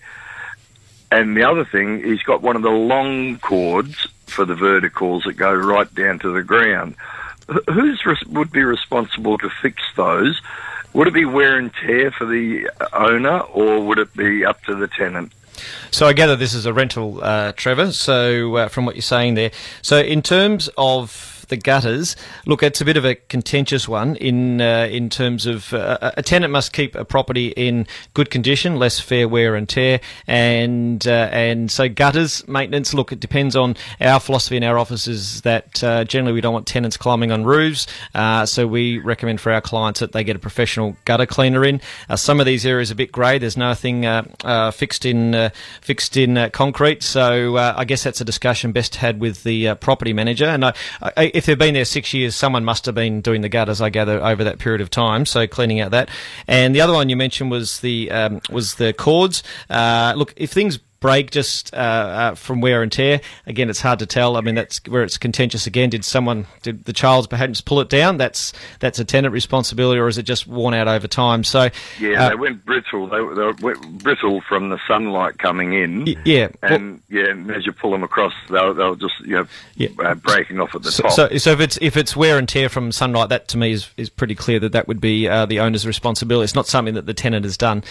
And the other thing, he's got one of the long cords for the verticals that go right down to the ground. Wh- Who's res- would be responsible to fix those? Would it be wear and tear for the owner, or would it be up to the tenant? So I gather this is a rental, uh, Trevor, so uh, from what you're saying there. So in terms of the gutters, look, it's a bit of a contentious one in uh, in terms of uh, a tenant must keep a property in good condition, less fair wear and tear, and uh, and so gutters maintenance. Look, it depends on our philosophy in our offices that uh, generally we don't want tenants climbing on roofs, uh, so we recommend for our clients that they get a professional gutter cleaner in. Uh, some of these areas are a bit grey. There's nothing uh, uh, fixed in uh, fixed in uh, concrete, so uh, I guess that's a discussion best had with the uh, property manager. And I, I, if they've been there six years, someone must have been doing the gutters, I gather, over that period of time. So cleaning out that. And the other one you mentioned was the um, was the cords. Uh, look, if things break just uh, uh, from wear and tear, again, it's hard to tell. I mean, that's where it's contentious again. Did someone, did the child perhaps pull it down? That's that's a tenant responsibility, or is it just worn out over time? So Yeah, uh, they went brittle. They, they went brittle from the sunlight coming in. Y- yeah. And yeah, and as you pull them across, they'll, they'll just you know Yeah. uh, breaking off at the So, top. so, so if it's if it's wear and tear from sunlight, that to me is, is pretty clear that that would be uh, the owner's responsibility. It's not something that the tenant has done.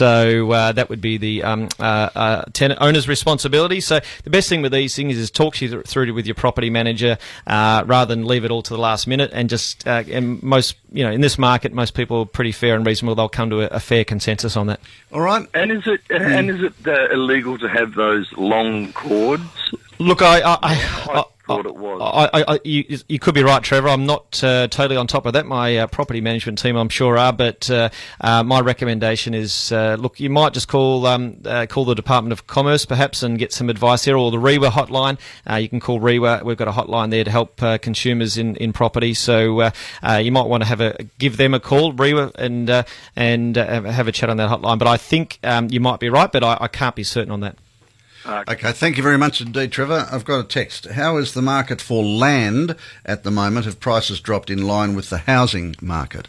So uh, that would be the um, uh, uh, tenant owner's responsibility. So the best thing with these things is talk you through with your property manager uh, rather than leave it all to the last minute. And just uh, and most you know in this market, most people are pretty fair and reasonable. They'll come to a, a fair consensus on that. All right. And is it Hmm. and is it uh, illegal to have those long cords? Look, I, I, I, I thought it was. I, I, I, you, you could be right, Trevor. I'm not uh, totally on top of that. My uh, property management team, I'm sure, are. But uh, uh, my recommendation is, uh, look, you might just call um, uh, call the Department of Commerce, perhaps, and get some advice there, or the REWA hotline. Uh, you can call REWA. We've got a hotline there to help uh, consumers in, in property. So uh, uh, you might want to have a give them a call, REWA, and uh, and uh, have a chat on that hotline. But I think um, you might be right, but I, I can't be certain on that. Okay, thank you very much indeed, Trevor. I've got a text. How is the market for land at the moment? Have prices dropped in line with the housing market?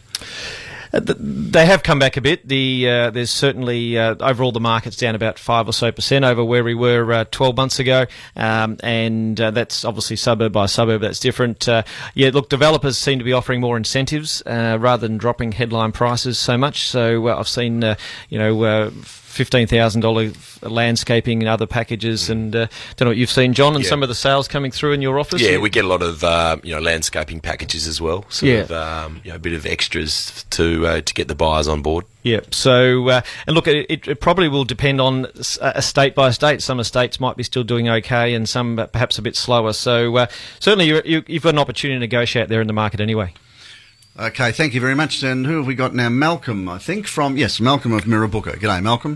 Uh, th- They have come back a bit. The uh, there's certainly uh, overall the market's down about five or so percent over where we were uh, twelve months ago, um, and uh, that's obviously suburb by suburb. That's different. Uh, yeah, look, developers seem to be offering more incentives uh, rather than dropping headline prices so much. So uh, I've seen uh, you know. Uh, fifteen thousand dollars landscaping and other packages, and uh, don't know what you've seen, John, and Yeah. some of the sales coming through in your office. Yeah, we get a lot of uh, you know landscaping packages as well. Sort Yeah. of um, you know, a bit of extras to uh, to get the buyers on board. Yeah. So, uh, and look, it, it probably will depend on s- a state by state. Some estates might be still doing okay, and some uh, perhaps a bit slower. So, uh, certainly, you, you, you've got an opportunity to negotiate there in the market anyway. Okay, thank you very much. And who have we got now? Malcolm, I think, from, yes, Malcolm of Mirrabooka. G'day, Malcolm.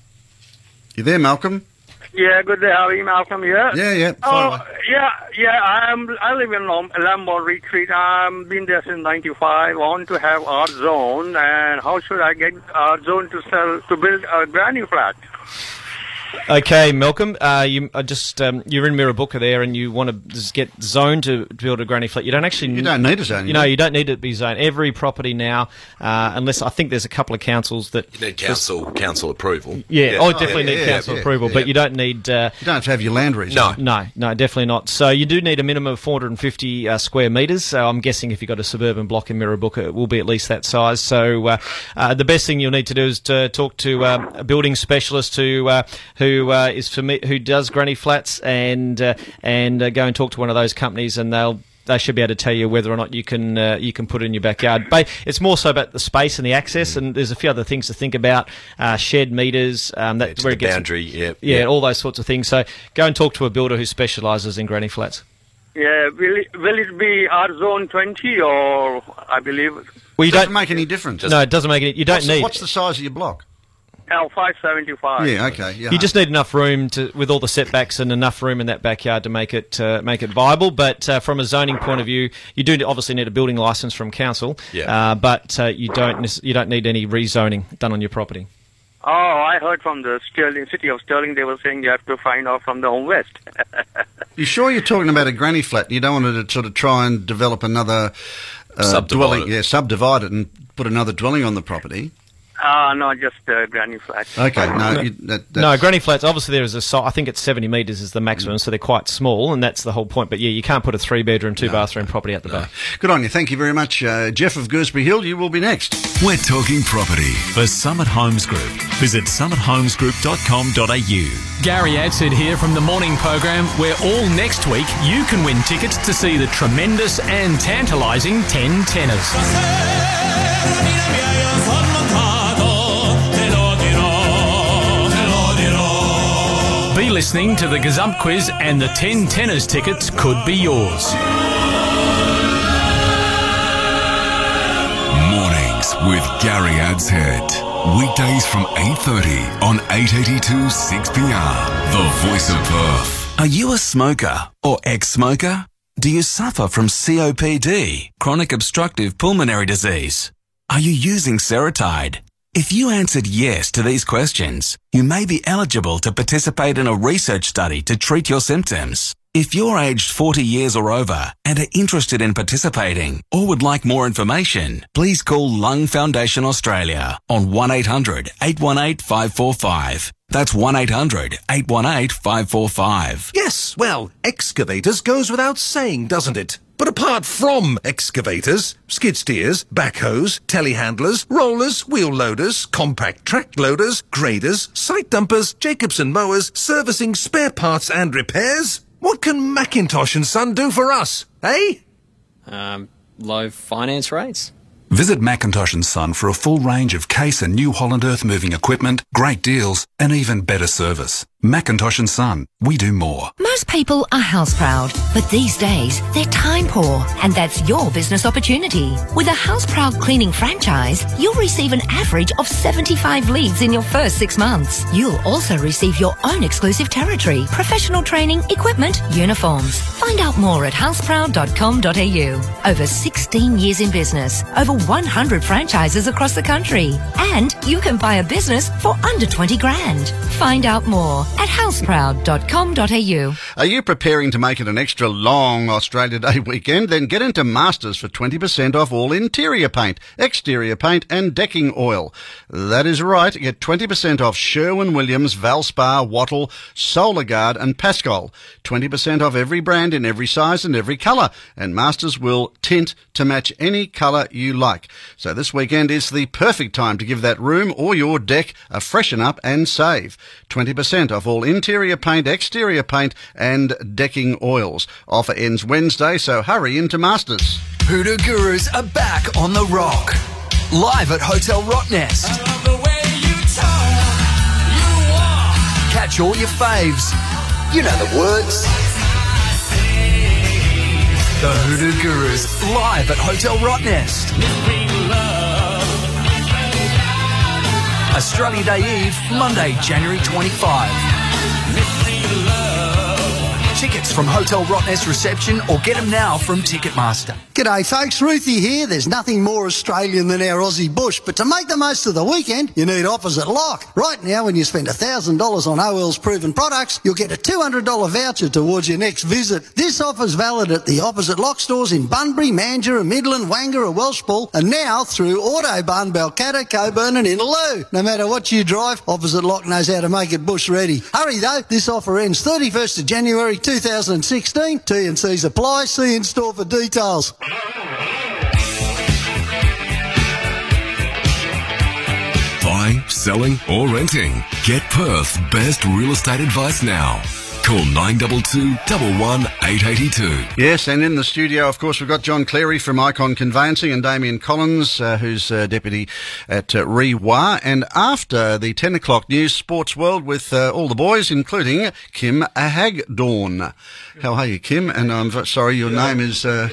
You there, Malcolm? Yeah, good day. How are you, Malcolm here? Yeah, yeah. Oh, fire away. yeah, yeah. I'm. I live in Lam- Lambourne Retreat. I've been there since ninety-five. I want to have art zone, and how should I get art zone to sell to build a granny flat? Okay, Malcolm, uh, you uh, just um, you're in Mirrabooka there, and you want to just get zoned to build a granny flat. You don't actually. You don't need a zone. You know, you don't need it to be zoned. Every property now, uh, unless I think there's a couple of councils that You need council council approval. Yeah, Yeah. oh, Oh, definitely yeah, need yeah, council yeah, approval, yeah. but you don't need. Uh, You don't have to have your land rezoned. No. No, no, definitely not. So you do need a minimum of four hundred fifty uh, square metres. So I'm guessing if you've got a suburban block in Mirrabooka, it will be at least that size. So uh, uh, the best thing you'll need to do is to talk to um, a building specialist who uh, who uh, is fami- who does granny flats, and uh, and uh, go and talk to one of those companies, and they'll. They should be able to tell you whether or not you can uh, you can put it in your backyard. But it's more so about the space and the access, and there's a few other things to think about. Uh, shed meters, um, that yeah, where the it gets boundary, yeah, yeah, yeah, all those sorts of things. So go and talk to a builder who specialises in granny flats. Yeah, will it, will it be R zone twenty or I believe? Well, you doesn't don't make any difference. No, it doesn't make any. You don't what's, need. What's the size of your block? L five seventy-five. Yeah, okay. Yeah. You just need enough room to, with all the setbacks and enough room in that backyard to make it uh, make it viable. But uh, from a zoning point of view, you do obviously need a building licence from council. Yeah. Uh, but uh, you don't nec- you don't need any rezoning done on your property. Oh, I heard from the Stirling city of Stirling. They were saying you have to find out from the Home West. You sure you're talking about a granny flat? You don't want to sort of try and develop another uh, Subdivide dwelling, it. yeah, subdivide it and put another dwelling on the property. Ah, uh, no, just uh, granny flat. Okay, no, you, that, no, granny flats. Obviously, there is a. Si- I think it's seventy metres is the maximum, so they're quite small, and that's the whole point. But yeah, you can't put a three-bedroom, two-bathroom property out the back. Good on you. Thank you very much, uh, Jeff of Gooseberry Hill. You will be next. We're talking property for Summit Homes Group. Visit summit homes group dot com dot a u. Gary Adsid here from the morning program, where all next week you can win tickets to see the tremendous and tantalising Ten Tenors. Be listening to the Gazump Quiz, and the Ten Tenors tickets could be yours. Mornings with Gary Adshead. Weekdays from eight thirty on eight eighty-two six P R. The Voice of Perth. Are you a smoker or ex-smoker? Do you suffer from C O P D, chronic obstructive pulmonary disease? Are you using Seretide? If you answered yes to these questions, you may be eligible to participate in a research study to treat your symptoms. If you're aged forty years or over and are interested in participating or would like more information, please call Lung Foundation Australia on one eight hundred eight one eight five four five. That's one eight hundred eight one eight five four five. Yes, well, excavators goes without saying, doesn't it? But apart from excavators, skid steers, backhoes, telehandlers, rollers, wheel loaders, compact track loaders, graders, site dumpers, Jacobson mowers, servicing, spare parts and repairs, what can Macintosh and Son do for us, eh? Um, low finance rates? Visit Macintosh and Son for a full range of Case and New Holland earth moving equipment, great deals, and even better service. Macintosh and Son, we do more. Most people are house proud, but these days they're time poor, and that's your business opportunity. With a House Proud cleaning franchise, you'll receive an average of seventy-five leads in your first six months. You'll also receive your own exclusive territory, professional training, equipment, uniforms. Find out more at house proud dot com dot a u. Over sixteen years in business, over one hundred franchises across the country, and you can buy a business for under twenty grand. Find out more at house proud dot com dot a u. Are you preparing to make it an extra long Australia Day weekend? Then get into Masters for twenty percent off all interior paint, exterior paint and decking oil. That is right. Get twenty percent off Sherwin-Williams, Valspar, Wattle, Solar Guard and Pascal. twenty percent off every brand in every size and every colour. And Masters will tint to match any colour you like. So this weekend is the perfect time to give that room or your deck a freshen up and save. twenty percent off all interior paint, exterior paint and decking oils. Offer ends Wednesday, so hurry into Masters. Hoodoo Gurus are back on the rock. Live at Hotel Rottnest. Catch all your faves. You know the words. The Hoodoo Gurus, live at Hotel Rottnest. Australia Day Eve, Monday, January twenty-fifth. Tickets from Hotel Rottnest reception or get them now from Ticketmaster. G'day folks, Ruthie here. There's nothing more Australian than our Aussie bush, but to make the most of the weekend, you need offers at Lock. Right now, when you spend one thousand dollars on O L's proven products, you'll get a two hundred dollars voucher towards your next visit. This offer's valid at the opposite Lock stores in Bunbury, Mandurah, Midland, Wangara, Welshpool, and now through Autobahn, Balcatta, Coburn and Innaloo. No matter what you drive, Opposite Lock knows how to make it bush ready. Hurry though, this offer ends thirty-first of January two thousand sixteen. T and C's apply. See in store for details. Buy, selling or renting. Get Perth's best real estate advice now. Call nine two two, one one, eight eight two. Yes, and in the studio, of course, we've got John Cleary from Icon Conveyancing and Damien Collins, uh, who's uh, deputy at uh, Rewa. And after the ten o'clock news, Sports World with uh, all the boys, including Kim Hagdorn. How are you, Kim? And I'm v- sorry, your name is... Uh,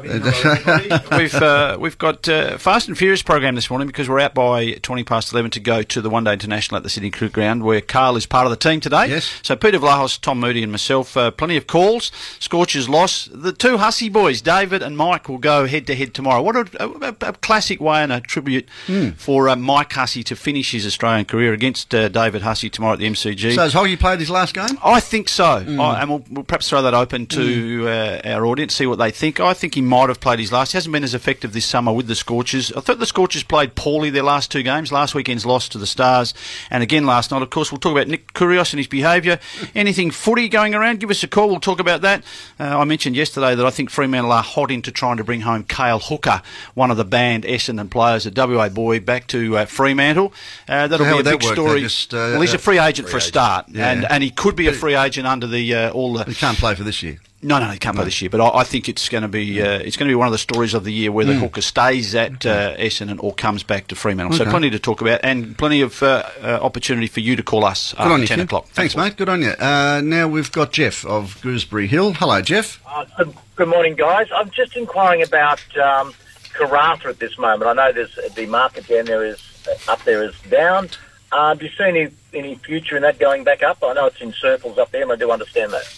we've uh, we've got uh, Fast and Furious program this morning because we're out by twenty past eleven to go to the One Day International at the Sydney Cricket Ground, where Carl is part of the team today. Yes. So Peter Vlahos, Tom Moody and myself, uh, plenty of calls. Scorchers loss. The two Hussey boys, David and Mike, will go head-to-head tomorrow. What a, a, a classic way and a tribute mm. for uh, Mike Hussey to finish his Australian career against uh, David Hussey tomorrow at the M C G. So has Hoggy played his last game? I think so. Mm. I, and we'll, we'll perhaps throw that open to mm. uh, our audience, see what they think. I think he might have played his last. He hasn't been as effective this summer with the Scorchers. I thought the Scorchers played poorly their last two games. Last weekend's loss to the Stars, and again last night. Of course, we'll talk about Nick Kyrgios and his behaviour. Anything footy going around, give us a call. We'll talk about that. Uh, I mentioned yesterday that I think Fremantle are hot into trying to bring home Cale Hooker, one of the banned Essendon players, a W A boy, back to uh, Fremantle. Uh, that'll How be a would big that work? story. Just, uh, well, he's a free agent free for a agent. start, Yeah. and and he could be a free agent under the uh, all the. He can't play for this year. No, no, he can't play this year. But I, I think it's going to be uh, it's going to be one of the stories of the year whether Mm. Hooker stays at uh, Essendon or comes back to Fremantle. So Okay. plenty to talk about, and plenty of uh, uh, opportunity for you to call us Good on after you, ten Kim. o'clock. Thanks, mate. Good on you. Uh, now we've got Jeff of Gooseberry Hill. Hello, Jeff. Uh, good, good morning, guys. I'm just inquiring about um, Karratha at this moment. I know there's the market down there is up there is down. Uh, do you see any any future in that going back up? I know it's in circles up there, and I do understand that.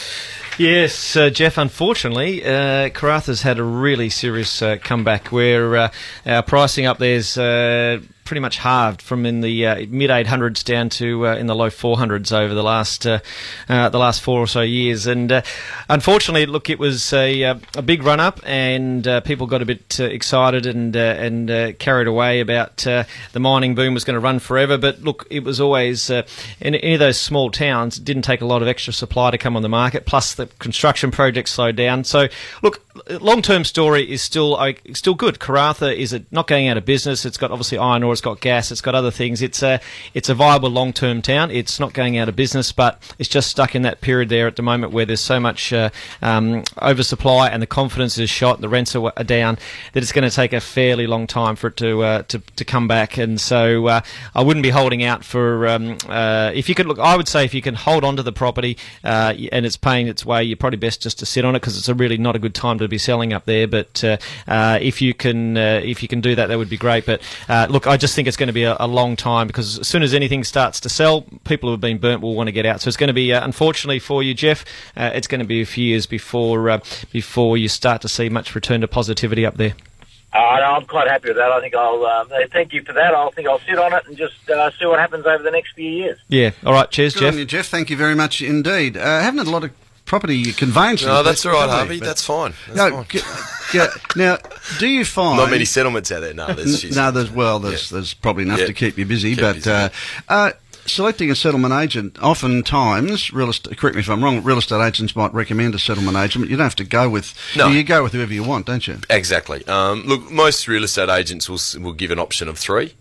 Yes, uh, Jeff, unfortunately, uh, Karratha's had a really serious uh, comeback where uh, our pricing up there's uh, pretty much halved from in the uh, mid eight hundreds down to uh, in the low four hundreds over the last uh, uh, the last four or so years. And uh, unfortunately, look, it was a, uh, a big run up, and uh, people got a bit uh, excited and uh, and uh, carried away about uh, the mining boom was going to run forever. But look, it was always uh, in any of those small towns. It didn't take a lot of extra supply to come on the market. Plus, the construction projects slowed down. So, look, long-term story is still uh, still good. Karratha is a, not going out of business. It's got obviously iron ore. It's got gas, it's got other things. It's a it's a viable long-term town. It's not going out of business, but it's just stuck in that period there at the moment where there's so much uh, um, oversupply and the confidence is shot, the rents are, are down, that it's going to take a fairly long time for it to uh, to, to come back. And so uh, I wouldn't be holding out for um, uh, if you could look. I would say if you can hold on to the property uh, and it's paying its way, you're probably best just to sit on it because it's a really not a good time to be selling up there. But uh, uh, if you can uh, if you can do that, that would be great. But uh, look, I just think it's going to be a, a long time because as soon as anything starts to sell, people who have been burnt will want to get out. So it's going to be, uh, unfortunately for you, Jeff, uh, it's going to be a few years before uh, before you start to see much return to positivity up there. Uh, I'm quite happy with that. I think I'll um, thank you for that. I think I'll sit on it and just uh, see what happens over the next few years. Yeah. All right. Cheers, Good Jeff. on you, Jeff. Thank you very much indeed. Uh, haven't had a lot of property conveyancing. No, that's all right, have we? Harvey. But- That's fine. That's no, fine. g- g- now, do you find Not many settlements out there. No, there's N- no, there's well, there's Yeah. there's probably enough Yeah. to keep you busy, Keep but busy, uh, uh, selecting a settlement agent, oftentimes, real estate, correct me if I'm wrong, real estate agents might recommend a settlement agent, but you don't have to go with, No. you go with whoever you want, don't you? Exactly. Um, look, most real estate agents will s- will give an option of three,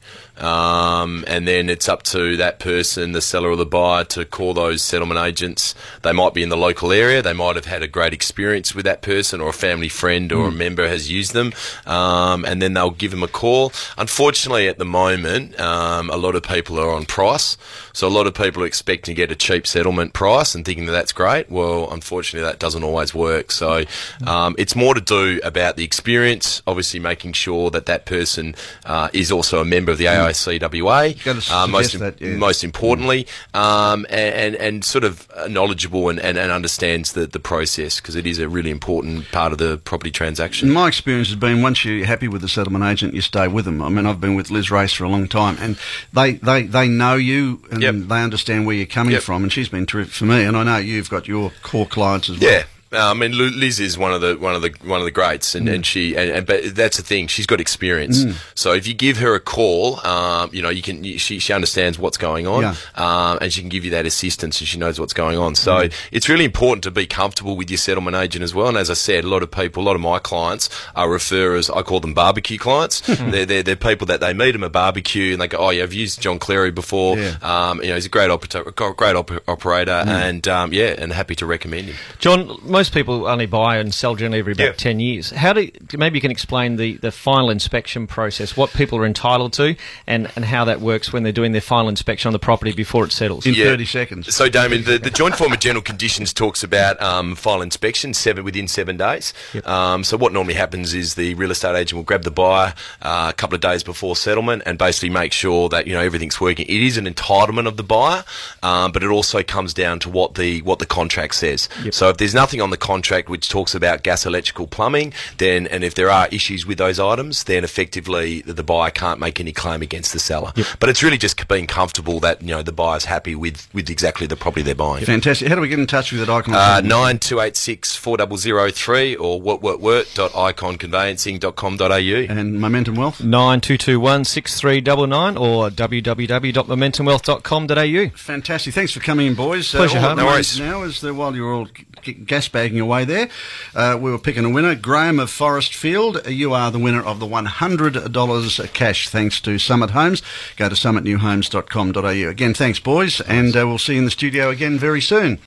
um, and then it's up to that person, the seller or the buyer, to call those settlement agents. They might be in the local area. They might have had a great experience with that person, or a family friend or a member has used them, um, and then they'll give them a call. Unfortunately, at the moment, um, a lot of people are on price, so a lot of people are expecting to get a cheap settlement price and thinking that that's great. Well, unfortunately, that doesn't always work. So um, it's more to do about the experience, obviously making sure that that person uh, is also a member of the A I C W A, Gotta uh, most, suggest that, yeah. most importantly, um, and, and, and sort of knowledgeable and, and, and understands the, the process, because it is a really important part of the property transaction. My experience has been once you're happy with the settlement agent, you stay with them. I mean, I've been with Liz Race for a long time, and they, they, they know you and Yep. they understand where you're coming Yep. from, and she's been terrific for me, and I know you've got your core clients as well. Yeah. Uh, I mean, Lu- Liz is one of the one of the one of the greats, and, Mm. and she and, and but that's the thing. She's got experience. Mm. So if you give her a call, um, you know, you can. You, she she understands what's going on, Yeah. um, and she can give you that assistance, and she knows what's going on. So Mm. it's really important to be comfortable with your settlement agent as well. And as I said, a lot of people, a lot of my clients are referrers. I call them barbecue clients. they're, they're they're people that they meet them at barbecue, and they go, "Oh, yeah, I've used John Cleary before. Yeah. Um, you know, he's a great operator, great op- operator, Mm. and um, yeah, and happy to recommend him." John, most people only buy and sell generally every about Yeah. ten years. How do maybe you can explain the, the final inspection process, what people are entitled to, and, and how that works when they're doing their final inspection on the property before it settles? In Yeah. thirty seconds. So, Damien, the, the Joint Form of General Conditions talks about um, final inspection seven within seven days. Um, so what normally happens is the real estate agent will grab the buyer uh, a couple of days before settlement and basically make sure that you know everything's working. It is an entitlement of the buyer, um, but it also comes down to what the what the contract says. Yep. So if there's nothing on the contract which talks about gas, electrical, plumbing, then and if there are issues with those items, then effectively the, the buyer can't make any claim against the seller. Yep. But it's really just being comfortable that you know the buyer's happy with, with exactly the property they're buying. Fantastic. How do we get in touch with you at Icon? Uh, nine two eight six four zero zero three or wort wort wort dot icon conveyancing dot com dot a u. And Momentum Wealth? nine two two one six three nine nine or w w w dot momentum wealth dot com dot a u. Fantastic. Thanks for coming in, boys. Pleasure, uh, all Hub. that No remains worries. now is the, while you were all g- gas bagging away there, uh, we were picking a winner. Graham of Forest Field, you are the winner of the one hundred dollars cash thanks to Summit Homes. Go to summit new homes dot com dot a u. Again, thanks, boys, and uh, we'll see you in the studio again very soon.